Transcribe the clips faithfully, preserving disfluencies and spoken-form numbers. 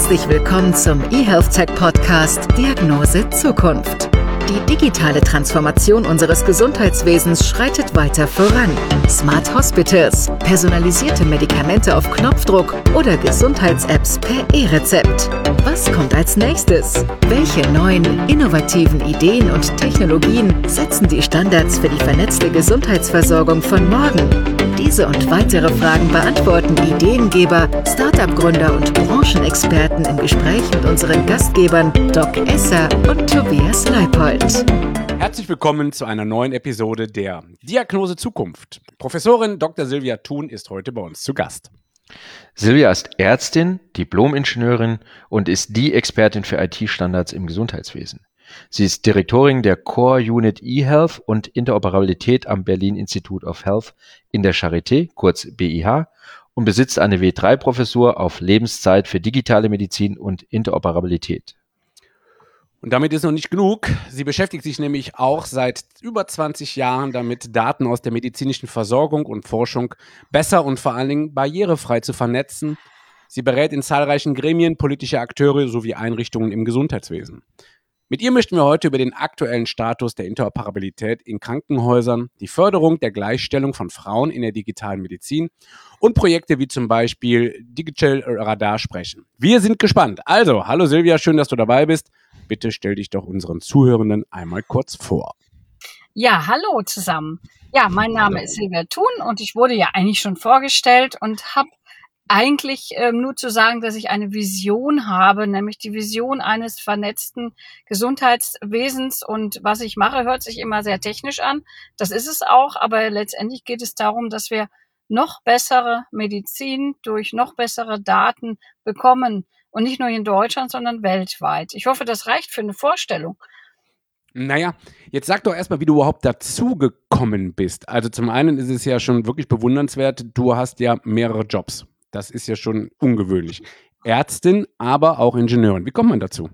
Herzlich willkommen zum eHealth-Tech-Podcast Diagnose Zukunft. Die digitale Transformation unseres Gesundheitswesens schreitet weiter voran. Smart Hospitals, personalisierte Medikamente auf Knopfdruck oder Gesundheits-Apps per E-Rezept. Was kommt als nächstes? Welche neuen, innovativen Ideen und Technologien setzen die Standards für die vernetzte Gesundheitsversorgung von morgen? Diese und weitere Fragen beantworten Ideengeber, Startup-Gründer und Branchenexperten im Gespräch mit unseren Gastgebern Doc Esser und Tobias Leipold. Herzlich willkommen zu einer neuen Episode der Diagnose Zukunft. Professorin Doktor Silvia Thun ist heute bei uns zu Gast. Silvia ist Ärztin, Diplom-Ingenieurin und ist die Expertin für I T-Standards im Gesundheitswesen. Sie ist Direktorin der Core Unit eHealth und Interoperabilität am Berlin Institute of Health in der Charité, kurz B I H, und besitzt eine W drei Professur auf Lebenszeit für digitale Medizin und Interoperabilität. Und damit ist noch nicht genug. Sie beschäftigt sich nämlich auch seit über zwanzig Jahren damit, Daten aus der medizinischen Versorgung und Forschung besser und vor allen Dingen barrierefrei zu vernetzen. Sie berät in zahlreichen Gremien politische Akteure sowie Einrichtungen im Gesundheitswesen. Mit ihr möchten wir heute über den aktuellen Status der Interoperabilität in Krankenhäusern, die Förderung der Gleichstellung von Frauen in der digitalen Medizin und Projekte wie zum Beispiel Digital Radar sprechen. Wir sind gespannt. Also, hallo Silvia, schön, dass du dabei bist. Bitte stell dich doch unseren Zuhörenden einmal kurz vor. Ja, hallo zusammen. Ja, mein Name ist Silvia Thun und ich wurde ja eigentlich schon vorgestellt und habe eigentlich ähm, nur zu sagen, dass ich eine Vision habe, nämlich die Vision eines vernetzten Gesundheitswesens. Und was ich mache, hört sich immer sehr technisch an. Das ist es auch, aber letztendlich geht es darum, dass wir noch bessere Medizin durch noch bessere Daten bekommen. Und nicht nur in Deutschland, sondern weltweit. Ich hoffe, das reicht für eine Vorstellung. Naja, jetzt sag doch erstmal, wie du überhaupt dazugekommen bist. Also zum einen ist es ja schon wirklich bewundernswert, du hast ja mehrere Jobs. Das ist ja schon ungewöhnlich. Ärztin, aber auch Ingenieurin. Wie kommt man dazu?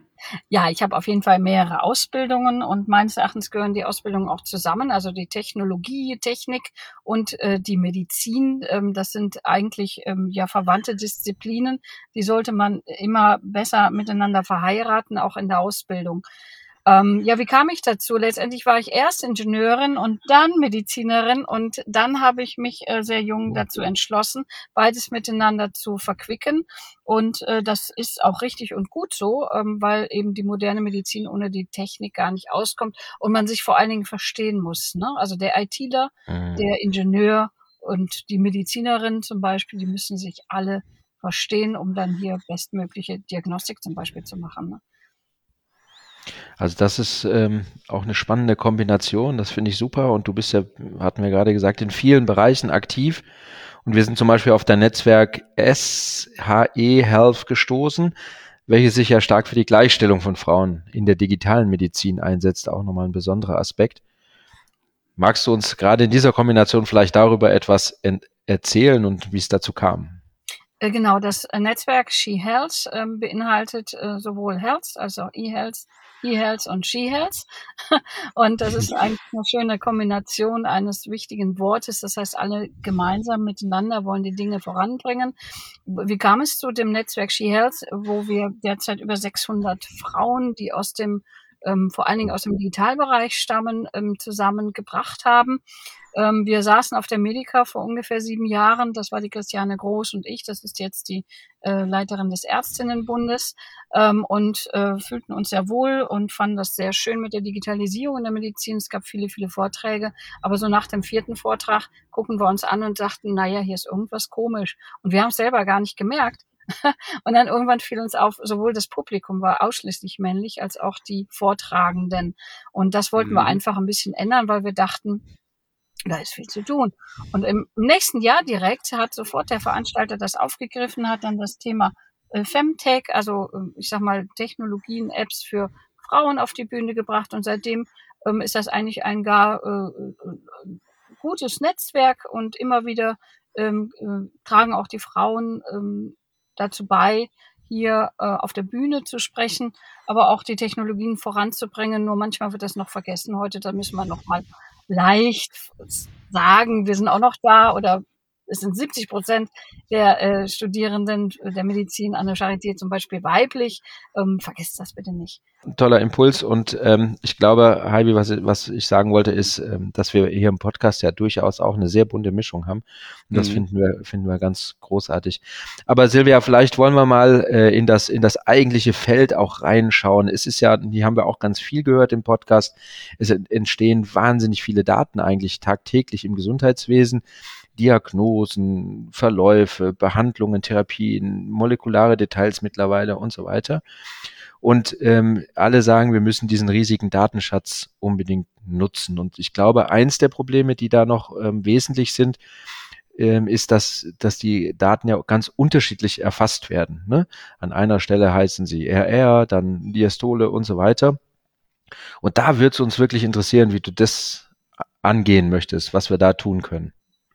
Ja, ich habe auf jeden Fall mehrere Ausbildungen und meines Erachtens gehören die Ausbildungen auch zusammen. Also die Technologie, Technik und äh, die Medizin, ähm, das sind eigentlich ähm, ja verwandte Disziplinen. Die sollte man immer besser miteinander verheiraten, auch in der Ausbildung. Ähm, ja, wie kam ich dazu? Letztendlich war ich erst Ingenieurin und dann Medizinerin und dann habe ich mich äh, sehr jung dazu entschlossen, beides miteinander zu verquicken. Und äh, das ist auch richtig und gut so, ähm, weil eben die moderne Medizin ohne die Technik gar nicht auskommt und man sich vor allen Dingen verstehen muss, ne? Also der ITler, Mhm. der Ingenieur und die Medizinerin zum Beispiel, die müssen sich alle verstehen, um dann hier bestmögliche Diagnostik zum Beispiel zu machen, ne? Also das ist ähm, auch eine spannende Kombination, das finde ich super und du bist ja, hatten wir gerade gesagt, in vielen Bereichen aktiv und wir sind zum Beispiel auf dein Netzwerk S H E Health gestoßen, welches sich ja stark für die Gleichstellung von Frauen in der digitalen Medizin einsetzt, auch nochmal ein besonderer Aspekt. Magst du uns gerade in dieser Kombination vielleicht darüber etwas ent- erzählen und wie es dazu kam? Äh, Genau, das äh, Netzwerk SheHealth ähm, beinhaltet äh, sowohl Health, also eHealth, eHealth und SheHealth. Und das ist eigentlich eine schöne Kombination eines wichtigen Wortes. Das heißt, alle gemeinsam miteinander wollen die Dinge voranbringen. Wie kam es zu dem Netzwerk SheHealth, wo wir derzeit über sechshundert Frauen, die aus dem ähm, vor allen Dingen aus dem Digitalbereich stammen, ähm, zusammengebracht haben? Ähm, wir saßen auf der Medica vor ungefähr sieben Jahren. Das war die Christiane Groß und ich. Das ist jetzt die äh, Leiterin des Ärztinnenbundes ähm, und äh, fühlten uns sehr wohl und fanden das sehr schön mit der Digitalisierung in der Medizin. Es gab viele, viele Vorträge. Aber so nach dem vierten Vortrag gucken wir uns an und sagten, naja, hier ist irgendwas komisch. Und wir haben es selber gar nicht gemerkt. Und dann irgendwann fiel uns auf, sowohl das Publikum war ausschließlich männlich als auch die Vortragenden. Und das wollten wir Mhm. einfach ein bisschen ändern, weil wir dachten, da ist viel zu tun. Und im nächsten Jahr direkt hat sofort der Veranstalter das aufgegriffen, hat dann das Thema äh, Femtech, also äh, ich sag mal Technologien, Apps für Frauen auf die Bühne gebracht. Und seitdem ähm, ist das eigentlich ein gar äh, äh, gutes Netzwerk und immer wieder ähm, äh, tragen auch die Frauen ähm, dazu bei, hier äh, auf der Bühne zu sprechen, aber auch die Technologien voranzubringen. Nur manchmal wird das noch vergessen heute, da müssen wir noch mal leicht sagen, wir sind auch noch da oder es sind siebzig Prozent der äh, Studierenden der Medizin an der Charité zum Beispiel weiblich. Ähm, vergesst das bitte nicht. Toller Impuls und ähm, ich glaube, Heibi, was, was ich sagen wollte, ist, ähm, dass wir hier im Podcast ja durchaus auch eine sehr bunte Mischung haben und das mhm. finden wir finden wir ganz großartig. Aber Silvia, vielleicht wollen wir mal äh, in das in das eigentliche Feld auch reinschauen. Es ist ja, die haben wir auch ganz viel gehört im Podcast. Es entstehen wahnsinnig viele Daten eigentlich tagtäglich im Gesundheitswesen. Diagnosen, Verläufe, Behandlungen, Therapien, molekulare Details mittlerweile und so weiter. Und ähm, alle sagen, wir müssen diesen riesigen Datenschatz unbedingt nutzen. Und ich glaube, eins der Probleme, die da noch ähm, wesentlich sind, ähm, ist, dass, dass die Daten ja ganz unterschiedlich erfasst werden. Ne? An einer Stelle heißen sie R R, dann Diastole und so weiter. Und da wird es uns wirklich interessieren, wie du das angehen möchtest, was wir da tun können.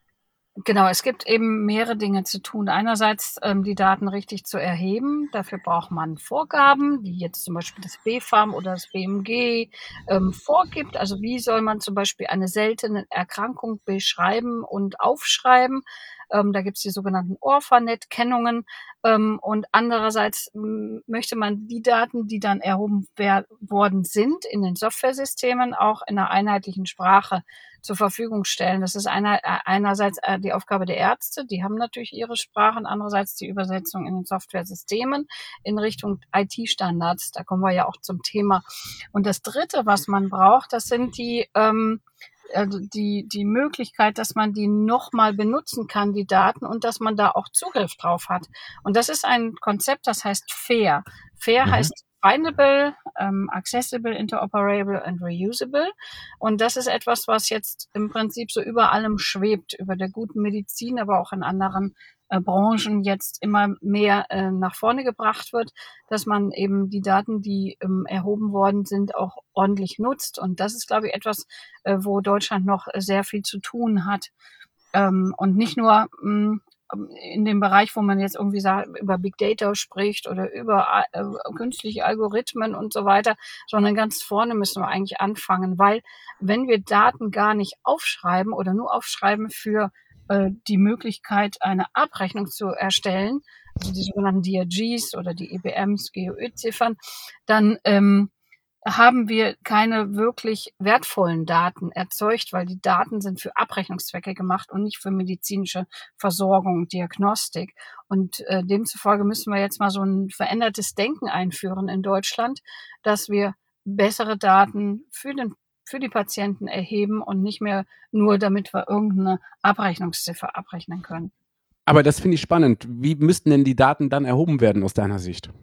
Genau, es gibt eben mehrere Dinge zu tun. Einerseits ähm, die Daten richtig zu erheben. Dafür braucht man Vorgaben, die jetzt zum Beispiel das B fam oder das B M G ähm, vorgibt. Also wie soll man zum Beispiel eine seltene Erkrankung beschreiben und aufschreiben? Ähm, da gibt es die sogenannten Orphanet-Kennungen. Ähm, und andererseits m, möchte man die Daten, die dann erhoben wer- worden sind, in den Softwaresystemen auch in einer einheitlichen Sprache zur Verfügung stellen. Das ist einer, einerseits die Aufgabe der Ärzte, die haben natürlich ihre Sprachen, andererseits die Übersetzung in den Softwaresystemen in Richtung I T-Standards. Da kommen wir ja auch zum Thema. Und das Dritte, was man braucht, das sind die ähm, also die die Möglichkeit, dass man die nochmal benutzen kann, die Daten, und dass man da auch Zugriff drauf hat. Und das ist ein Konzept, das heißt FAIR. FAIR mhm. heißt Findable, um, Accessible, Interoperable and Reusable. Und das ist etwas, was jetzt im Prinzip so über allem schwebt, über der guten Medizin, aber auch in anderen äh, Branchen jetzt immer mehr äh, nach vorne gebracht wird, dass man eben die Daten, die ähm, erhoben worden sind, auch ordentlich nutzt. Und das ist, glaube ich, etwas, äh, wo Deutschland noch sehr viel zu tun hat. Ähm, und nicht nur mh, in dem Bereich, wo man jetzt irgendwie sagt, über Big Data spricht oder über äh, künstliche Algorithmen und so weiter, sondern ganz vorne müssen wir eigentlich anfangen, weil wenn wir Daten gar nicht aufschreiben oder nur aufschreiben für äh, die Möglichkeit, eine Abrechnung zu erstellen, also die sogenannten D R Gs oder die E B Ms, G O Ö-Ziffern, dann ähm, haben wir keine wirklich wertvollen Daten erzeugt, weil die Daten sind für Abrechnungszwecke gemacht und nicht für medizinische Versorgung und Diagnostik. Und äh, demzufolge müssen wir jetzt mal so ein verändertes Denken einführen in Deutschland, dass wir bessere Daten für den für die Patienten erheben und nicht mehr nur, damit wir irgendeine Abrechnungsziffer abrechnen können. Aber das finde ich spannend. Wie müssten denn die Daten dann erhoben werden aus deiner Sicht?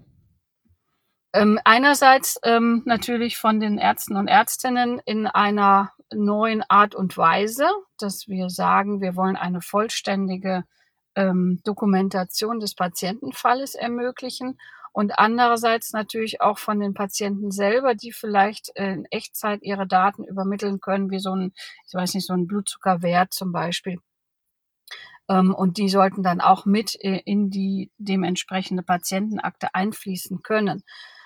Ähm, einerseits ähm, natürlich von den Ärzten und Ärztinnen in einer neuen Art und Weise, dass wir sagen, wir wollen eine vollständige ähm, Dokumentation des Patientenfalles ermöglichen, und andererseits natürlich auch von den Patienten selber, die vielleicht in Echtzeit ihre Daten übermitteln können, wie so ein, ich weiß nicht, so ein Blutzuckerwert zum Beispiel. Ähm, und die sollten dann auch mit in die dementsprechende Patientenakte einfließen können.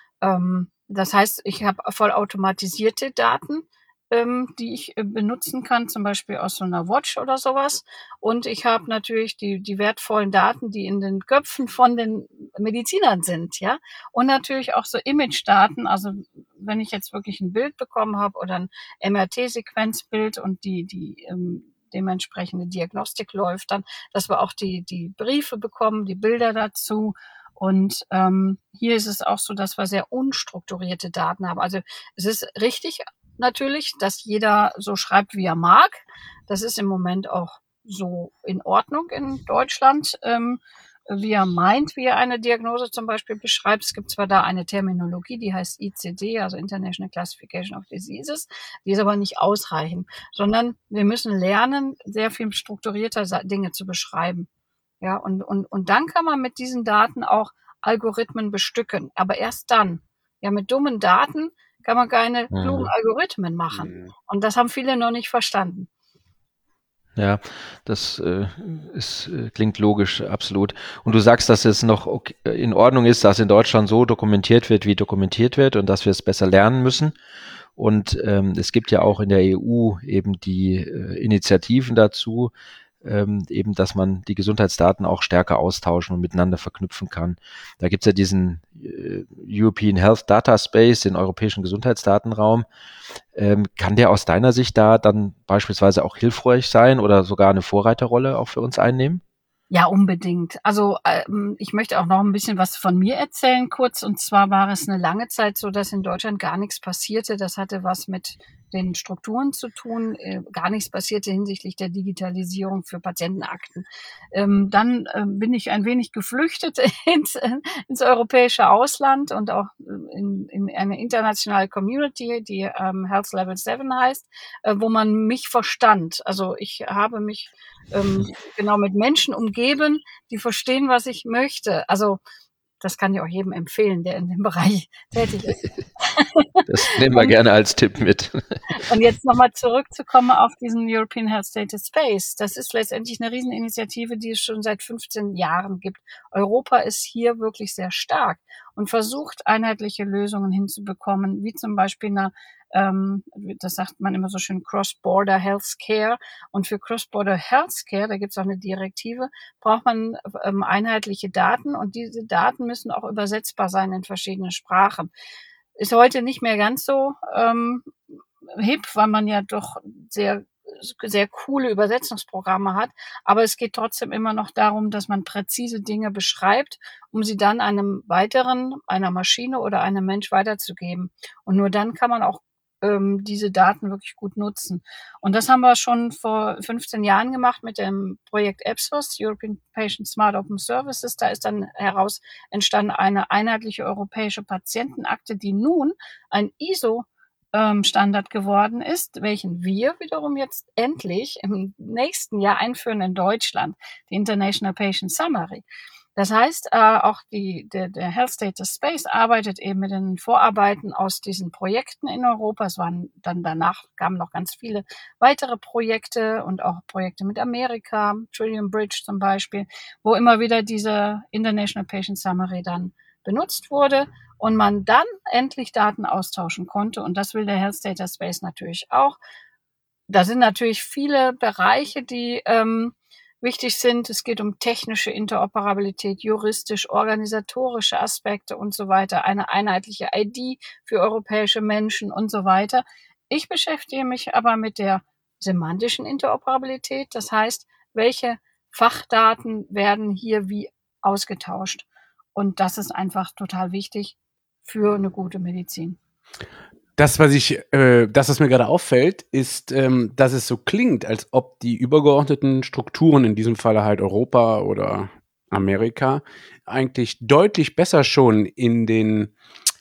Das heißt, ich habe vollautomatisierte Daten, ähm, die ich äh, benutzen kann, zum Beispiel aus so einer Watch oder sowas. Und ich habe natürlich die, die wertvollen Daten, die in den Köpfen von den Medizinern sind, ja. Und natürlich auch so Image-Daten. Also wenn ich jetzt wirklich ein Bild bekommen habe oder ein M R T-Sequenzbild und die, die ähm, dementsprechende Diagnostik läuft, dann, dass wir auch die, die Briefe bekommen, die Bilder dazu. Und ähm, hier ist es auch so, dass wir sehr unstrukturierte Daten haben. Also es ist richtig natürlich, dass jeder so schreibt, wie er mag. Das ist im Moment auch so in Ordnung in Deutschland, ähm, wie er meint, wie er eine Diagnose zum Beispiel beschreibt. Es gibt zwar da eine Terminologie, die heißt I C D, also International Classification of Diseases, die ist aber nicht ausreichend, sondern wir müssen lernen, sehr viel strukturierter Dinge zu beschreiben. Ja, und, und, und dann kann man mit diesen Daten auch Algorithmen bestücken. Aber erst dann. Ja, mit dummen Daten kann man keine mhm. klugen Algorithmen machen. Mhm. Und das haben viele noch nicht verstanden. Ja, das äh, ist, äh, klingt logisch, absolut. Und du sagst, dass es noch okay, in Ordnung ist, dass in Deutschland so dokumentiert wird, wie dokumentiert wird, und dass wir es besser lernen müssen. Und ähm, es gibt ja auch in der E U eben die äh, Initiativen dazu, ähm, eben, dass man die Gesundheitsdaten auch stärker austauschen und miteinander verknüpfen kann. Da gibt es ja diesen äh, European Health Data Space, den europäischen Gesundheitsdatenraum. Ähm, kann der aus deiner Sicht da dann beispielsweise auch hilfreich sein oder sogar eine Vorreiterrolle auch für uns einnehmen? Ja, unbedingt. Also ähm, ich möchte auch noch ein bisschen was von mir erzählen kurz. Und zwar war es eine lange Zeit so, dass in Deutschland gar nichts passierte. Das hatte was mit den Strukturen zu tun. Äh, gar nichts passierte hinsichtlich der Digitalisierung für Patientenakten. Ähm, dann äh, bin ich ein wenig geflüchtet ins, äh, ins europäische Ausland und auch in, in eine internationale Community, die ähm, Health Level seven heißt, äh, wo man mich verstand. Also ich habe mich ähm, genau mit Menschen umgeben, die verstehen, was ich möchte. Also das kann ich auch jedem empfehlen, der in dem Bereich tätig ist. Das nehmen wir und, gerne als Tipp mit. Und jetzt nochmal zurückzukommen auf diesen European Health Data Space. Das ist letztendlich eine Rieseninitiative, die es schon seit fünfzehn Jahren gibt. Europa ist hier wirklich sehr stark und versucht, einheitliche Lösungen hinzubekommen, wie zum Beispiel eine, ähm, das sagt man immer so schön, Cross-Border Healthcare. Und für Cross-Border Healthcare, da gibt es auch eine Direktive, braucht man ähm, einheitliche Daten und diese Daten müssen auch übersetzbar sein in verschiedene Sprachen. Ist heute nicht mehr ganz so ähm, hip, weil man ja doch sehr sehr coole Übersetzungsprogramme hat, aber es geht trotzdem immer noch darum, dass man präzise Dinge beschreibt, um sie dann einem weiteren, einer Maschine oder einem Mensch weiterzugeben. Und nur dann kann man auch ähm, diese Daten wirklich gut nutzen. Und das haben wir schon vor fünfzehn Jahren gemacht mit dem Projekt E P S O S, European Patient Smart Open Services. Da ist dann heraus entstanden eine einheitliche europäische Patientenakte, die nun ein I S O Standard geworden ist, welchen wir wiederum jetzt endlich im nächsten Jahr einführen in Deutschland, die International Patient Summary. Das heißt, äh, auch die, der, der Health Data Space arbeitet eben mit den Vorarbeiten aus diesen Projekten in Europa. Es waren dann danach kamen noch ganz viele weitere Projekte und auch Projekte mit Amerika, Trillium Bridge zum Beispiel, wo immer wieder diese International Patient Summary dann benutzt wurde und man dann endlich Daten austauschen konnte. Und das will der Health Data Space natürlich auch. Da sind natürlich viele Bereiche, die ähm, wichtig sind. Es geht um technische Interoperabilität, juristisch, organisatorische Aspekte und so weiter, eine einheitliche I D für europäische Menschen und so weiter. Ich beschäftige mich aber mit der semantischen Interoperabilität. Das heißt, welche Fachdaten werden hier wie ausgetauscht? Und das ist einfach total wichtig für eine gute Medizin. Das, was ich, äh, das, was mir gerade auffällt, ist, ähm, dass es so klingt, als ob die übergeordneten Strukturen, in diesem Falle halt Europa oder Amerika, eigentlich deutlich besser schon in den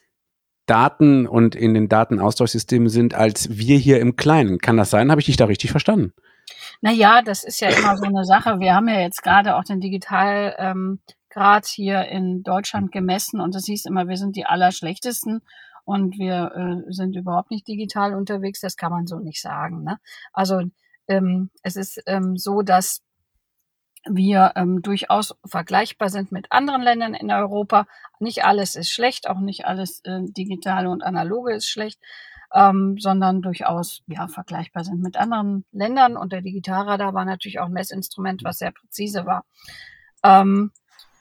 Daten und in den Datenaustauschsystemen sind, als wir hier im Kleinen. Kann das sein? Habe ich dich da richtig verstanden? Naja, das ist ja immer so eine Sache. Wir haben ja jetzt gerade auch den Digital ähm, Grad hier in Deutschland gemessen und das hieß immer, wir sind die Allerschlechtesten und wir äh, sind überhaupt nicht digital unterwegs. Das kann man so nicht sagen, ne? Also ähm, es ist ähm, so, dass wir ähm, durchaus vergleichbar sind mit anderen Ländern in Europa. Nicht alles ist schlecht, auch nicht alles äh, Digitale und Analoge ist schlecht, ähm, sondern durchaus ja vergleichbar sind mit anderen Ländern. Und der Digitalradar war natürlich auch ein Messinstrument, was sehr präzise war. Ähm,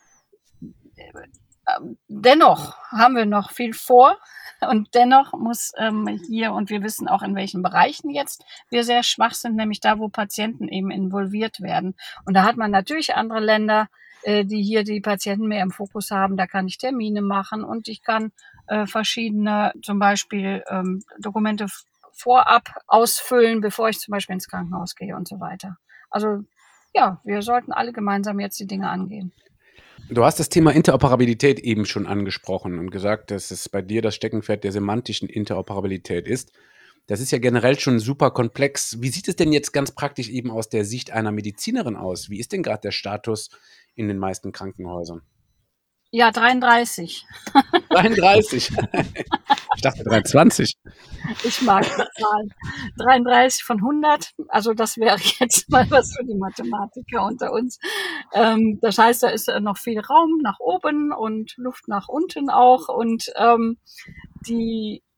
Dennoch haben wir noch viel vor und dennoch muss ähm, hier, und wir wissen auch in welchen Bereichen jetzt wir sehr schwach sind, nämlich da, wo Patienten eben involviert werden. Und da hat man natürlich andere Länder, äh, die hier die Patienten mehr im Fokus haben. Da kann ich Termine machen und ich kann äh, verschiedene, zum Beispiel ähm, Dokumente f- vorab ausfüllen, bevor ich zum Beispiel ins Krankenhaus gehe und so weiter. Also ja, wir sollten alle gemeinsam jetzt die Dinge angehen. Du hast das Thema Interoperabilität eben schon angesprochen und gesagt, dass es bei dir das Steckenpferd der semantischen Interoperabilität ist. Das ist ja generell schon super komplex. Wie sieht es denn jetzt ganz praktisch eben aus der Sicht einer Medizinerin aus? Wie ist denn gerade der Status in den meisten Krankenhäusern? Ja, dreiunddreißig. dreiunddreißig. Ich dachte dreiundzwanzig. Ich mag die Zahl. dreiunddreißig von hundert. Also das wäre jetzt mal was für die Mathematiker unter uns. Ähm, das heißt, da ist noch viel Raum nach oben und Luft nach unten auch. Und ähm, die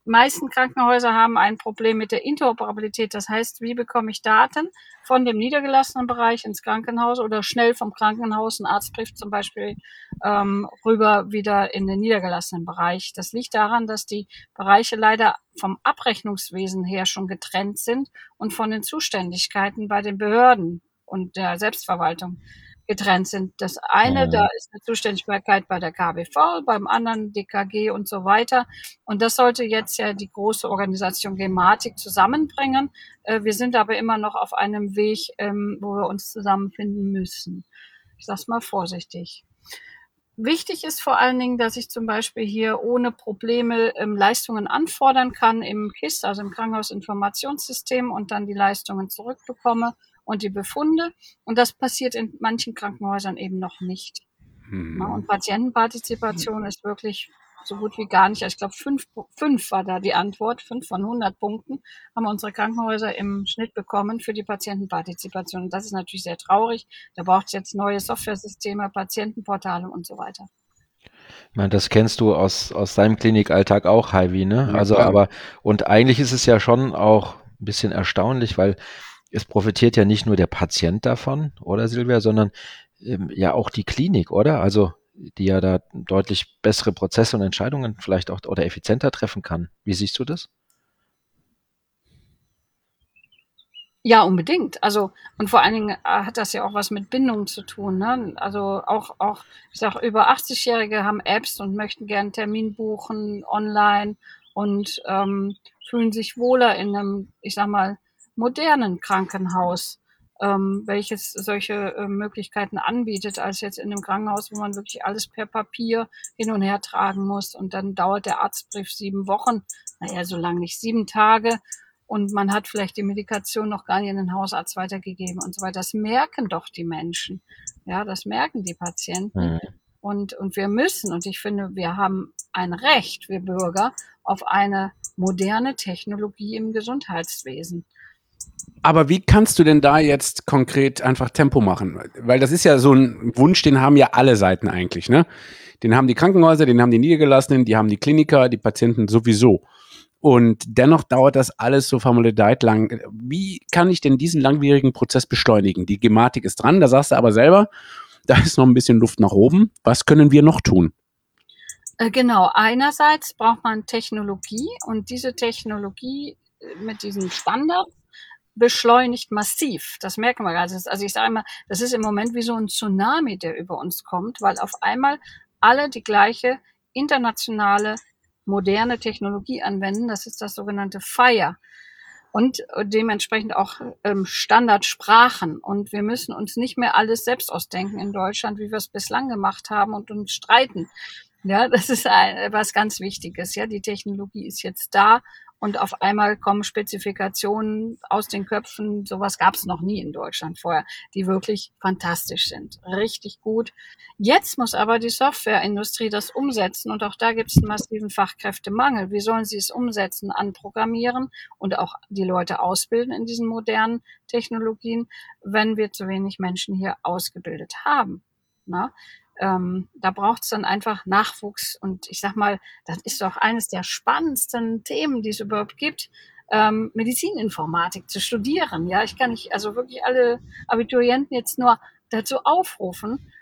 meisten Krankenhäuser haben ein Problem mit der Interoperabilität. Das heißt, wie bekomme ich Daten von dem niedergelassenen Bereich ins Krankenhaus oder schnell vom Krankenhaus, ein Arztbrief zum Beispiel, ähm, rüber wieder in den niedergelassenen Bereich. Das liegt daran, dass die Bereiche leider vom Abrechnungswesen her schon getrennt sind und von den Zuständigkeiten bei den Behörden und der Selbstverwaltung getrennt sind. Das eine, da ist eine Zuständigkeit bei der K B V, beim anderen D K G und so weiter. Und das sollte jetzt ja die große Organisation Gematik zusammenbringen. Äh, wir sind aber immer noch auf einem Weg, ähm, wo wir uns zusammenfinden müssen. Ich sag's mal vorsichtig. Wichtig ist vor allen Dingen, dass ich zum Beispiel hier ohne Probleme ähm, Leistungen anfordern kann im K I S, also im Krankenhausinformationssystem, und dann die Leistungen zurückbekomme und die Befunde. Und das passiert in manchen Krankenhäusern eben noch nicht. Hm. Ja, und Patientenpartizipation ist wirklich so gut wie gar nicht. Ich glaube, fünf, fünf war da die Antwort. Fünf von hundert Punkten haben unsere Krankenhäuser im Schnitt bekommen für die Patientenpartizipation. Und das ist natürlich sehr traurig. Da braucht es jetzt neue Softwaresysteme, Patientenportale und so weiter. Ich meine, das kennst du aus, aus deinem Klinikalltag auch, Heidi, ne? Ja, also, klar. aber, und eigentlich ist es ja schon auch ein bisschen erstaunlich, weil es profitiert ja nicht nur der Patient davon, oder Silvia, sondern ähm, ja auch die Klinik, oder? Also, die ja da deutlich bessere Prozesse und Entscheidungen vielleicht auch oder effizienter treffen kann. Wie siehst du das? Ja, unbedingt. Also, und vor allen Dingen äh, hat das ja auch was mit Bindung zu tun, ne? Also auch, auch, ich sag, über achtzig-Jährige haben Apps und möchten gern einen Termin buchen online und ähm, fühlen sich wohler in einem, ich sag mal, modernen Krankenhaus, ähm, welches solche äh, Möglichkeiten anbietet, als jetzt in einem Krankenhaus, wo man wirklich alles per Papier hin und her tragen muss. Und dann dauert der Arztbrief sieben Wochen, naja, so lang nicht, sieben Tage. Und man hat vielleicht die Medikation noch gar nicht in den Hausarzt weitergegeben und so weiter. Das merken doch die Menschen. Ja, das merken die Patienten. Mhm. Und, und wir müssen, und ich finde, wir haben ein Recht, wir Bürger, auf eine moderne Technologie im Gesundheitswesen. Aber wie kannst du denn da jetzt konkret einfach Tempo machen? Weil das ist ja so ein Wunsch, den haben ja alle Seiten eigentlich, ne? Den haben die Krankenhäuser, den haben die Niedergelassenen, die haben die Kliniker, die Patienten sowieso. Und dennoch dauert das alles so vermodelt lang. Wie kann ich denn diesen langwierigen Prozess beschleunigen? Die Gematik ist dran, da sagst du aber selber, da ist noch ein bisschen Luft nach oben. Was können wir noch tun? Äh, genau, einerseits braucht man Technologie und diese Technologie mit diesen Standards beschleunigt massiv. Das merken wir gerade. Also ich sage immer, das ist im Moment wie so ein Tsunami, der über uns kommt, weil auf einmal alle die gleiche internationale moderne Technologie anwenden. Das ist das sogenannte FHIR. Und dementsprechend auch ähm, Standardsprachen. Und wir müssen uns nicht mehr alles selbst ausdenken in Deutschland, wie wir es bislang gemacht haben und uns streiten. Ja, das ist ein, was ganz Wichtiges. Ja, die Technologie ist jetzt da. Und auf einmal kommen Spezifikationen aus den Köpfen, sowas gab es noch nie in Deutschland vorher, die wirklich fantastisch sind, richtig gut. Jetzt muss aber die Softwareindustrie das umsetzen und auch da gibt es einen massiven Fachkräftemangel. Wie sollen sie es umsetzen, anprogrammieren und auch die Leute ausbilden in diesen modernen Technologien, wenn wir zu wenig Menschen hier ausgebildet haben? Na? Ähm, da braucht es dann einfach Nachwuchs und ich sag mal, das ist doch eines der spannendsten Themen, die es überhaupt gibt, ähm, Medizininformatik zu studieren. Ja, ich kann nicht, also wirklich alle Abiturienten jetzt nur dazu aufrufen,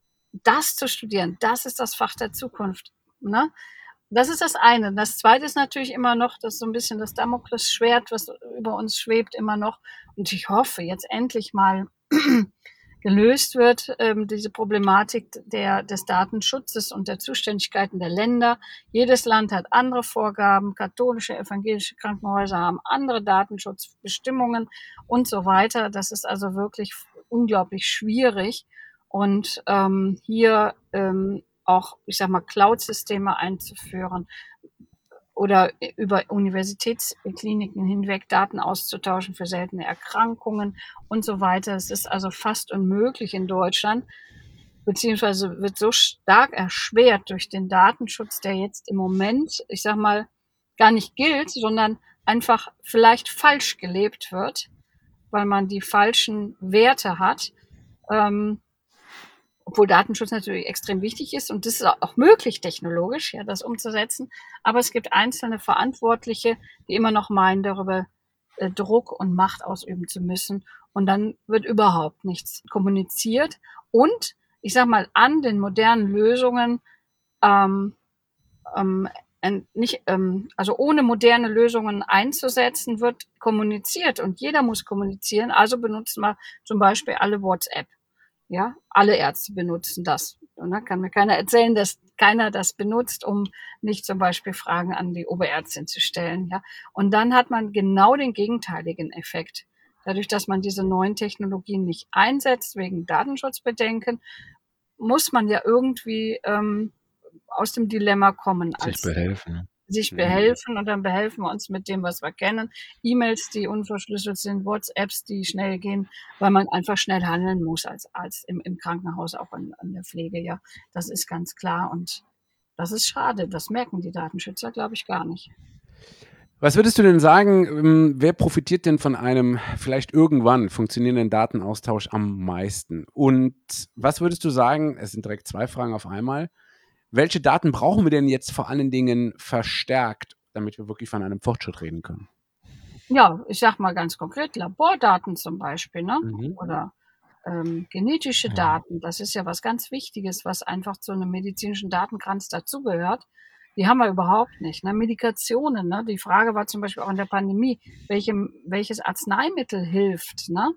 das zu studieren. Das ist das Fach der Zukunft. Ne? Das ist das eine. Das zweite ist natürlich immer noch, das so ein bisschen das Damoklesschwert, was über uns schwebt, immer noch. Und ich hoffe jetzt endlich mal gelöst wird, ähm, diese Problematik der, des Datenschutzes und der Zuständigkeiten der Länder. Jedes Land hat andere Vorgaben, katholische, evangelische Krankenhäuser haben andere Datenschutzbestimmungen und so weiter. Das ist also wirklich unglaublich schwierig. Und ähm, hier ähm, auch, ich sag mal, Cloud-Systeme einzuführen oder über Universitätskliniken hinweg Daten auszutauschen für seltene Erkrankungen und so weiter. Es ist also fast unmöglich in Deutschland, beziehungsweise wird so stark erschwert durch den Datenschutz, der jetzt im Moment, ich sag mal, gar nicht gilt, sondern einfach vielleicht falsch gelebt wird, weil man die falschen Werte hat. Ähm, obwohl Datenschutz natürlich extrem wichtig ist und das ist auch möglich technologisch, ja, das umzusetzen. Aber es gibt einzelne Verantwortliche, die immer noch meinen, darüber äh, Druck und Macht ausüben zu müssen. Und dann wird überhaupt nichts kommuniziert. Und ich sag mal, an den modernen Lösungen, ähm, ähm, nicht, ähm, also ohne moderne Lösungen einzusetzen, wird kommuniziert und jeder muss kommunizieren. Also benutzen wir zum Beispiel alle WhatsApp. Ja, alle Ärzte benutzen das. Und dann kann mir keiner erzählen, dass keiner das benutzt, um nicht zum Beispiel Fragen an die Oberärztin zu stellen. Ja, und dann hat man genau den gegenteiligen Effekt. Dadurch, dass man diese neuen Technologien nicht einsetzt, wegen Datenschutzbedenken, muss man ja irgendwie ähm, aus dem Dilemma kommen. Sich als behelfen. Ne? sich behelfen und dann behelfen wir uns mit dem, was wir kennen. E-Mails, die unverschlüsselt sind, WhatsApps, die schnell gehen, weil man einfach schnell handeln muss als Arzt im, im Krankenhaus, auch in, in der Pflege. Ja, das ist ganz klar und das ist schade. Das merken die Datenschützer, glaube ich, gar nicht. Was würdest du denn sagen, wer profitiert denn von einem vielleicht irgendwann funktionierenden Datenaustausch am meisten? Und was würdest du sagen, es sind direkt zwei Fragen auf einmal, welche Daten brauchen wir denn jetzt vor allen Dingen verstärkt, damit wir wirklich von einem Fortschritt reden können? Ja, ich sag mal ganz konkret, Labordaten zum Beispiel, ne? Mhm. Oder ähm, genetische ja. Daten, das ist ja was ganz Wichtiges, was einfach zu einem medizinischen Datenkranz dazugehört. Die haben wir überhaupt nicht. Ne? Medikationen, ne? Die Frage war zum Beispiel auch in der Pandemie, welchem, welches Arzneimittel hilft, ne?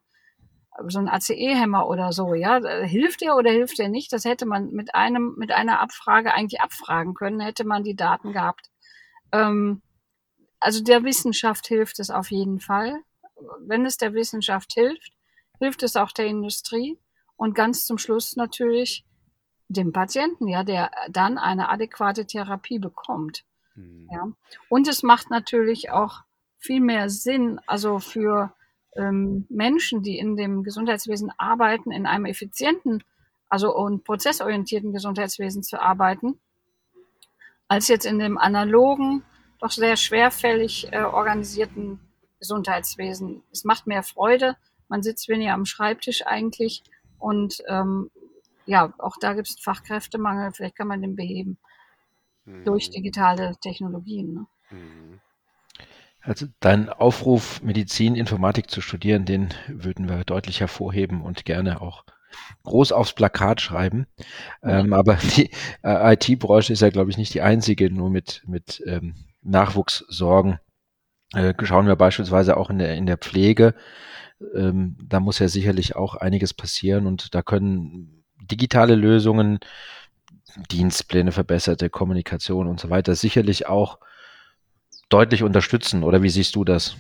So ein A C E-Hämmer oder so, ja, hilft der oder hilft der nicht? Das hätte man mit einem, mit einer Abfrage eigentlich abfragen können, hätte man die Daten gehabt. Ähm, also der Wissenschaft hilft es auf jeden Fall. Wenn es der Wissenschaft hilft, hilft es auch der Industrie und ganz zum Schluss natürlich dem Patienten, ja, der dann eine adäquate Therapie bekommt. Mhm. Ja. Und es macht natürlich auch viel mehr Sinn, also für ähm, Menschen, die in dem Gesundheitswesen arbeiten, in einem effizienten, also und prozessorientierten Gesundheitswesen zu arbeiten, als jetzt in dem analogen, doch sehr schwerfällig äh, organisierten Gesundheitswesen. Es macht mehr Freude, man sitzt weniger am Schreibtisch eigentlich und ähm, ja, auch da gibt es Fachkräftemangel, vielleicht kann man den beheben mhm. durch digitale Technologien. Ne? Mhm. Also dein Aufruf, Medizin, Informatik zu studieren, den würden wir deutlich hervorheben und gerne auch groß aufs Plakat schreiben. Ja. Ähm, aber die äh, I T-Branche ist ja, glaube ich, nicht die einzige, nur mit, mit ähm, Nachwuchssorgen. Äh, schauen wir beispielsweise auch in der, in der Pflege. Ähm, da muss ja sicherlich auch einiges passieren und da können digitale Lösungen, Dienstpläne, verbesserte Kommunikation und so weiter sicherlich auch deutlich unterstützen. Oder wie siehst du das?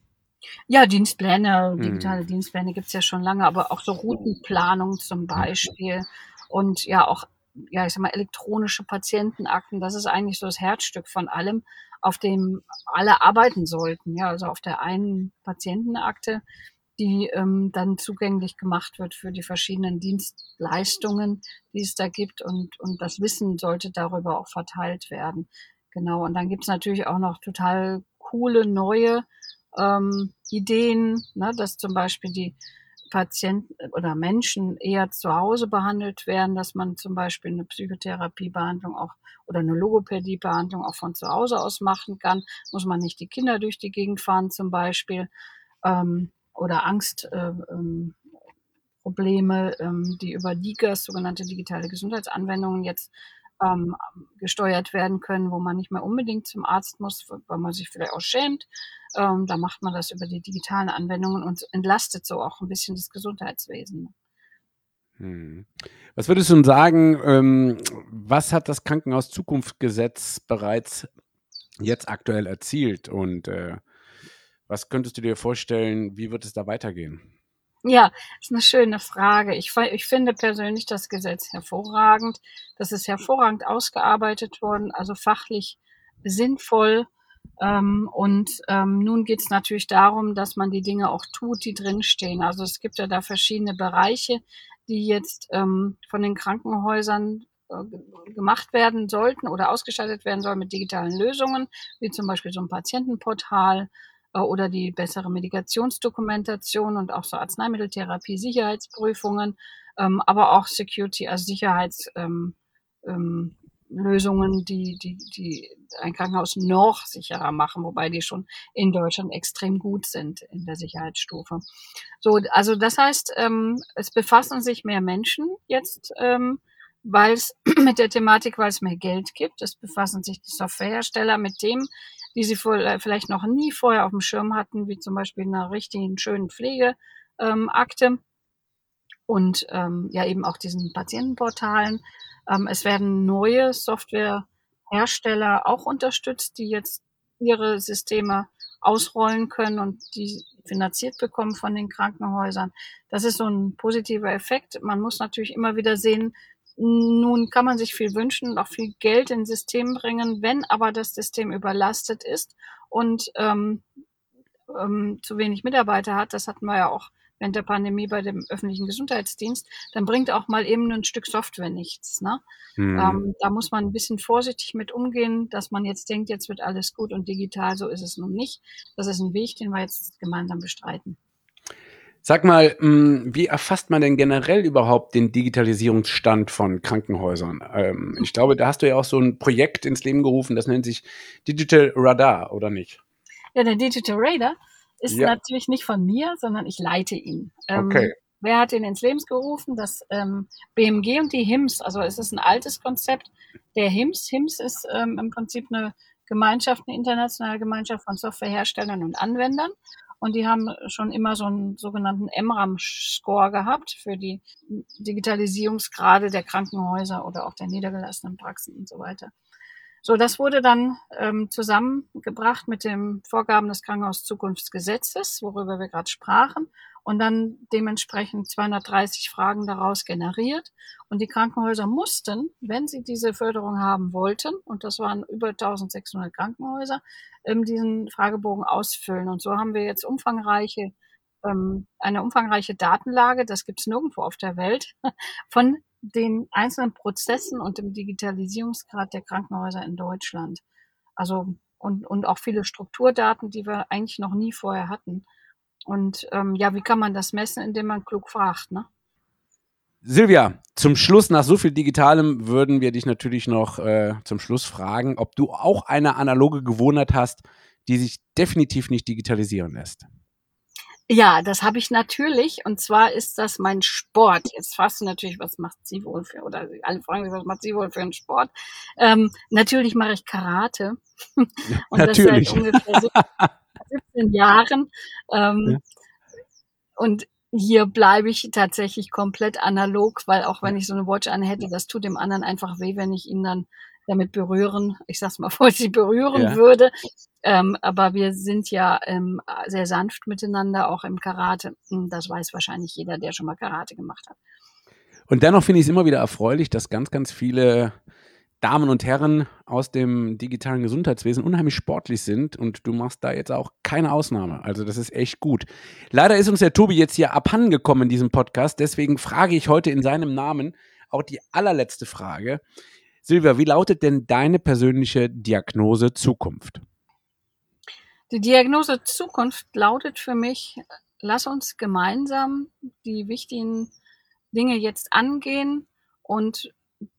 Ja, Dienstpläne, digitale hm. Dienstpläne gibt es ja schon lange, aber auch so Routenplanung zum Beispiel und ja auch, ja, ich sag mal, elektronische Patientenakten, das ist eigentlich so das Herzstück von allem, auf dem alle arbeiten sollten. Ja, also auf der einen Patientenakte, die ähm, dann zugänglich gemacht wird für die verschiedenen Dienstleistungen, die es da gibt und, und das Wissen sollte darüber auch verteilt werden. Genau, und dann gibt es natürlich auch noch total coole neue ähm, Ideen, ne, dass zum Beispiel die Patienten oder Menschen eher zu Hause behandelt werden, dass man zum Beispiel eine Psychotherapiebehandlung auch oder eine Logopädiebehandlung auch von zu Hause aus machen kann. Muss man nicht die Kinder durch die Gegend fahren zum Beispiel ähm, oder Angstprobleme, äh, ähm, die über D I G A S, sogenannte digitale Gesundheitsanwendungen, jetzt ähm, gesteuert werden können, wo man nicht mehr unbedingt zum Arzt muss, weil man sich vielleicht auch schämt. Ähm, da macht man das über die digitalen Anwendungen und entlastet so auch ein bisschen das Gesundheitswesen. Hm. Was würdest du sagen, ähm, was hat das Krankenhaus-Zukunftsgesetz bereits jetzt aktuell erzielt und äh, was könntest du dir vorstellen, wie wird es da weitergehen? Ja, ist eine schöne Frage. Ich, ich finde persönlich das Gesetz hervorragend. Das ist hervorragend ausgearbeitet worden, also fachlich sinnvoll. Ähm, und ähm, nun geht es natürlich darum, dass man die Dinge auch tut, die drinstehen. Also es gibt ja da verschiedene Bereiche, die jetzt ähm, von den Krankenhäusern äh, gemacht werden sollten oder ausgestattet werden sollen mit digitalen Lösungen, wie zum Beispiel so ein Patientenportal, äh, oder die bessere Medikationsdokumentation und auch so Arzneimitteltherapie, Sicherheitsprüfungen, ähm, aber auch Security, also Sicherheitslösungen, ähm, ähm, Lösungen, die, die, die ein Krankenhaus noch sicherer machen, wobei die schon in Deutschland extrem gut sind in der Sicherheitsstufe. So, also das heißt, ähm, es befassen sich mehr Menschen jetzt, ähm, weil es mit der Thematik, weil es mehr Geld gibt. Es befassen sich die Softwarehersteller mit Themen, die sie vielleicht noch nie vorher auf dem Schirm hatten, wie zum Beispiel einer richtigen, schönen Pflegeakte ähm, und ähm, ja eben auch diesen Patientenportalen. Ähm, es werden neue Softwarehersteller auch unterstützt, die jetzt ihre Systeme ausrollen können und die finanziert bekommen von den Krankenhäusern. Das ist so ein positiver Effekt. Man muss natürlich immer wieder sehen, nun kann man sich viel wünschen und auch viel Geld ins System bringen, wenn aber das System überlastet ist und ähm, ähm, zu wenig Mitarbeiter hat, das hatten wir ja auch während der Pandemie bei dem öffentlichen Gesundheitsdienst, dann bringt auch mal eben ein Stück Software nichts. Ne? Hm. Ähm, da muss man ein bisschen vorsichtig mit umgehen, dass man jetzt denkt, jetzt wird alles gut und digital, so ist es nun nicht. Das ist ein Weg, den wir jetzt gemeinsam bestreiten. Sag mal, wie erfasst man denn generell überhaupt den Digitalisierungsstand von Krankenhäusern? Ähm, ich glaube, da hast du ja auch so ein Projekt ins Leben gerufen, das nennt sich Digital Radar, oder nicht? Ja, der Digital Radar ist ja. natürlich nicht von mir, sondern ich leite ihn. Ähm, okay. Wer hat ihn ins Leben gerufen? Das ähm, B M G und die H I M S. Also es ist ein altes Konzept der H I M S. H I M S ist ähm, im Prinzip eine Gemeinschaft, eine internationale Gemeinschaft von Softwareherstellern und Anwendern. Und die haben schon immer so einen sogenannten M RAM-Score gehabt für die Digitalisierungsgrade der Krankenhäuser oder auch der niedergelassenen Praxen und so weiter. So, das wurde dann ähm, zusammengebracht mit den Vorgaben des Krankenhauszukunftsgesetzes, worüber wir gerade sprachen, und dann dementsprechend zweihundertdreißig Fragen daraus generiert. Und die Krankenhäuser mussten, wenn sie diese Förderung haben wollten, und das waren über eintausendsechshundert Krankenhäuser, ähm, diesen Fragebogen ausfüllen. Und so haben wir jetzt umfangreiche, ähm, eine umfangreiche Datenlage, das gibt's nirgendwo auf der Welt, von den einzelnen Prozessen und dem Digitalisierungsgrad der Krankenhäuser in Deutschland. Also und, und auch viele Strukturdaten, die wir eigentlich noch nie vorher hatten. Und ähm, ja, wie kann man das messen, indem man klug fragt, ne? Silvia, zum Schluss, nach so viel Digitalem, würden wir dich natürlich noch äh, zum Schluss fragen, ob du auch eine analoge Gewohnheit hast, die sich definitiv nicht digitalisieren lässt. Ja, das habe ich natürlich, und zwar ist das mein Sport. Jetzt fragst du natürlich, was macht sie wohl für, oder alle fragen sich, was macht sie wohl für einen Sport? Ähm, natürlich mache ich Karate. Und natürlich. Das seit ungefähr siebzehn Jahren. Ähm, ja. Und hier bleibe ich tatsächlich komplett analog, weil auch wenn ich so eine Watch anhätte, das tut dem anderen einfach weh, wenn ich ihn dann damit berühren, ich sag's mal vorsichtig, berühren ja. würde. Ähm, aber wir sind ja ähm, sehr sanft miteinander, auch im Karate. Das weiß wahrscheinlich jeder, der schon mal Karate gemacht hat. Und dennoch finde ich es immer wieder erfreulich, dass ganz, ganz viele Damen und Herren aus dem digitalen Gesundheitswesen unheimlich sportlich sind und du machst da jetzt auch keine Ausnahme. Also das ist echt gut. Leider ist uns der Tobi jetzt hier abhandengekommen in diesem Podcast, deswegen frage ich heute in seinem Namen auch die allerletzte Frage. Silvia, wie lautet denn deine persönliche Diagnose Zukunft? Die Diagnose Zukunft lautet für mich, lass uns gemeinsam die wichtigen Dinge jetzt angehen und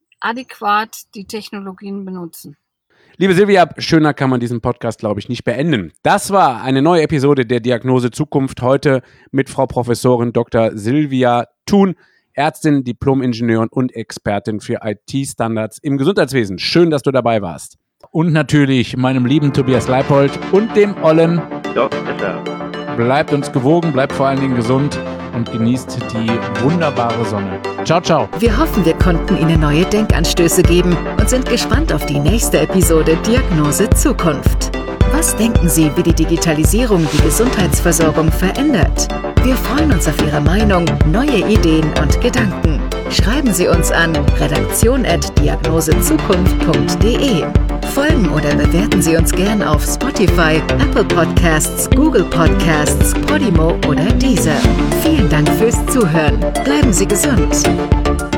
adäquat die Technologien benutzen. Liebe Silvia, schöner kann man diesen Podcast, glaube ich, nicht beenden. Das war eine neue Episode der Diagnose Zukunft, heute mit Frau Professorin Doktor Silvia Thun, Ärztin, Diplom-Ingenieurin und Expertin für I T-Standards im Gesundheitswesen. Schön, dass du dabei warst. Und natürlich meinem lieben Tobias Leipold und dem Ollen. Doktor. Bleibt uns gewogen, bleibt vor allen Dingen gesund und genießt die wunderbare Sonne. Ciao, ciao. Wir hoffen, wir konnten Ihnen neue Denkanstöße geben und sind gespannt auf die nächste Episode Diagnose Zukunft. Was denken Sie, wie die Digitalisierung die Gesundheitsversorgung verändert? Wir freuen uns auf Ihre Meinung, neue Ideen und Gedanken. Schreiben Sie uns an redaktion at diagnosezukunft punkt de. Folgen oder bewerten Sie uns gern auf Spotify, Apple Podcasts, Google Podcasts, Podimo oder Deezer. Vielen Dank fürs Zuhören. Bleiben Sie gesund.